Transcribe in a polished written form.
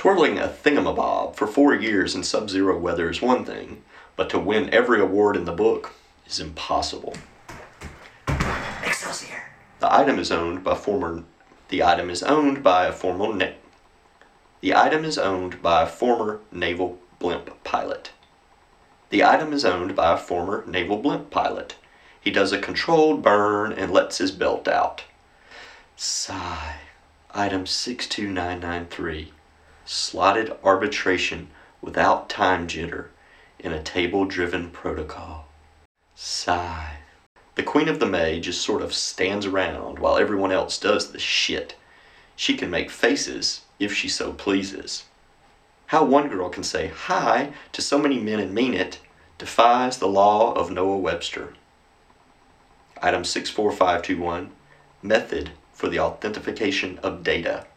Twirling a thingamabob for 4 years in sub-zero weather is one thing, but to win every award in the book is impossible. Excelsior. The item is owned by a former naval blimp pilot. The item is owned by a former naval blimp pilot. He does a controlled burn and lets his belt out. Sigh. Item 62993. Slotted arbitration without time jitter in a table-driven protocol. Sigh. The Queen of the May just sort of stands around while everyone else does the shit. She can make faces if she so pleases. How one girl can say hi to so many men and mean it defies the law of Noah Webster. Item 64521. Method for the authentication of data.